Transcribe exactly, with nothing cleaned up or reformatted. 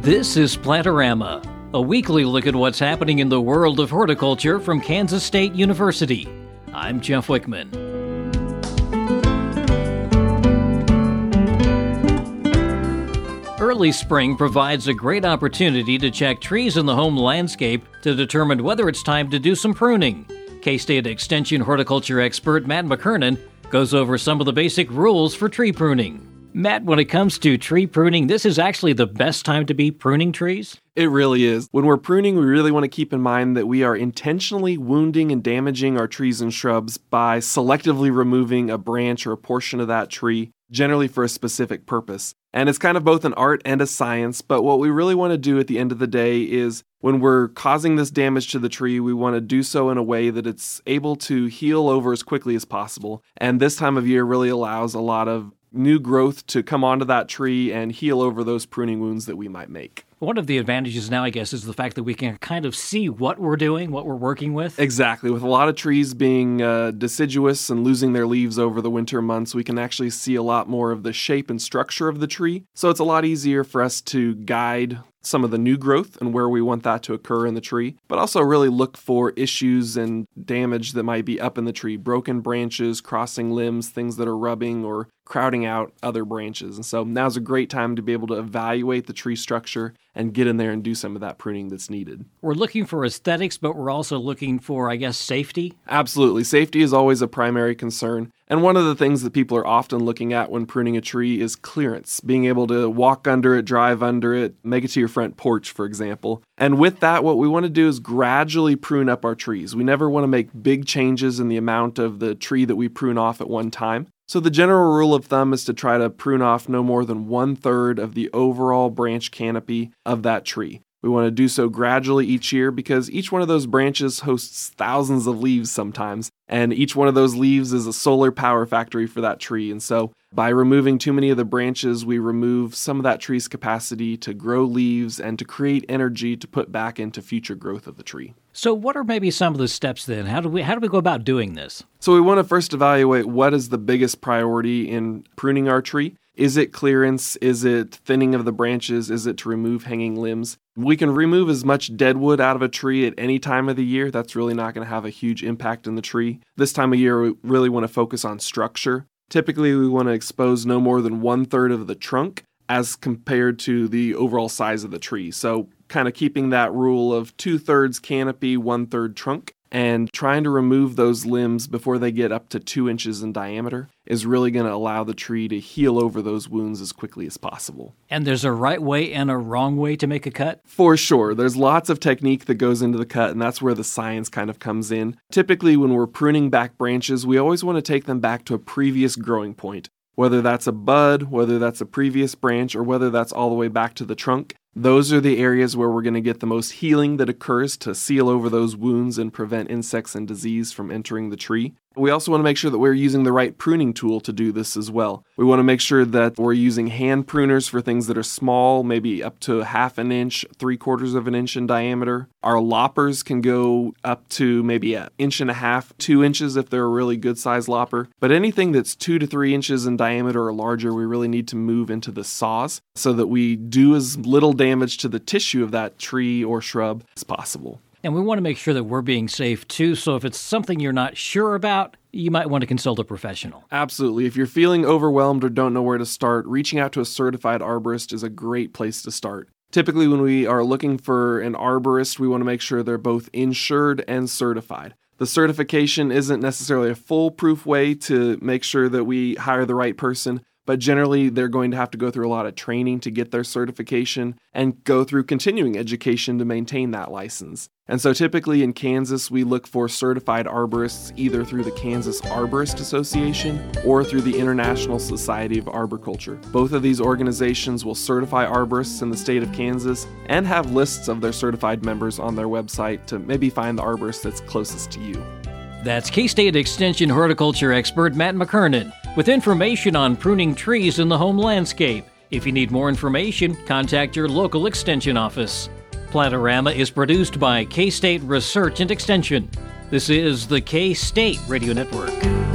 This is Plantorama, a weekly look at what's happening in the world of horticulture from Kansas State University. I'm Jeff Wickman. Early spring provides a great opportunity to check trees in the home landscape to determine whether it's time to do some pruning. K-State Extension horticulture expert Matt McKernan goes over some of the basic rules for tree pruning. Matt, when it comes to tree pruning, this is actually the best time to be pruning trees? It really is. When we're pruning, we really want to keep in mind that we are intentionally wounding and damaging our trees and shrubs by selectively removing a branch or a portion of that tree, generally for a specific purpose. And it's kind of both an art and a science, but what we really want to do at the end of the day is when we're causing this damage to the tree, we want to do so in a way that it's able to heal over as quickly as possible. And this time of year really allows a lot of new growth to come onto that tree and heal over those pruning wounds that we might make. One of the advantages now, I guess, is the fact that we can kind of see what we're doing, what we're working with. Exactly. With a lot of trees being uh, deciduous and losing their leaves over the winter months, we can actually see a lot more of the shape and structure of the tree. So it's a lot easier for us to guide some of the new growth and where we want that to occur in the tree, but also really look for issues and damage that might be up in the tree, broken branches, crossing limbs, things that are rubbing or crowding out other branches. And so now's a great time to be able to evaluate the tree structure and get in there and do some of that pruning that's needed. We're looking for aesthetics, but we're also looking for, I guess, safety? Absolutely. Safety is always a primary concern. And one of the things that people are often looking at when pruning a tree is clearance, being able to walk under it, drive under it, make it to your front porch, for example. And with that, what we want to do is gradually prune up our trees. We never want to make big changes in the amount of the tree that we prune off at one time. So the general rule of thumb is to try to prune off no more than one third of the overall branch canopy of that tree. We want to do so gradually each year because each one of those branches hosts thousands of leaves sometimes, and each one of those leaves is a solar power factory for that tree. And so by removing too many of the branches, we remove some of that tree's capacity to grow leaves and to create energy to put back into future growth of the tree. So what are maybe some of the steps then? How do we how do we go about doing this? So we want to first evaluate what is the biggest priority in pruning our tree. Is it clearance? Is it thinning of the branches? Is it to remove hanging limbs? We can remove as much dead wood out of a tree at any time of the year. That's really not going to have a huge impact in the tree. This time of year, we really want to focus on structure. Typically, we want to expose no more than one third of the trunk as compared to the overall size of the tree. So kind of keeping that rule of two-thirds canopy, one-third trunk, and trying to remove those limbs before they get up to two inches in diameter is really going to allow the tree to heal over those wounds as quickly as possible. And there's a right way and a wrong way to make a cut? For sure. There's lots of technique that goes into the cut, and that's where the science kind of comes in. Typically, when we're pruning back branches, we always want to take them back to a previous growing point. Whether that's a bud, whether that's a previous branch, or whether that's all the way back to the trunk, those are the areas where we're going to get the most healing that occurs to seal over those wounds and prevent insects and disease from entering the tree. We also want to make sure that we're using the right pruning tool to do this as well. We want to make sure that we're using hand pruners for things that are small, maybe up to half an inch, three quarters of an inch in diameter. Our loppers can go up to maybe an inch and a half, two inches if they're a really good size lopper. But anything that's two to three inches in diameter or larger, we really need to move into the saws so that we do as little damage to the tissue of that tree or shrub as possible. And we want to make sure that we're being safe too, so if it's something you're not sure about, you might want to consult a professional. Absolutely. If you're feeling overwhelmed or don't know where to start, reaching out to a certified arborist is a great place to start. Typically, when we are looking for an arborist, we want to make sure they're both insured and certified. The certification isn't necessarily a foolproof way to make sure that we hire the right person, but generally they're going to have to go through a lot of training to get their certification and go through continuing education to maintain that license. And so typically in Kansas, we look for certified arborists either through the Kansas Arborist Association or through the International Society of Arboriculture. Both of these organizations will certify arborists in the state of Kansas and have lists of their certified members on their website to maybe find the arborist that's closest to you. That's K-State Extension horticulture expert Matt McKernan with information on pruning trees in the home landscape. If you need more information, contact your local extension office. Plantorama is produced by K-State Research and Extension. This is the K-State Radio Network.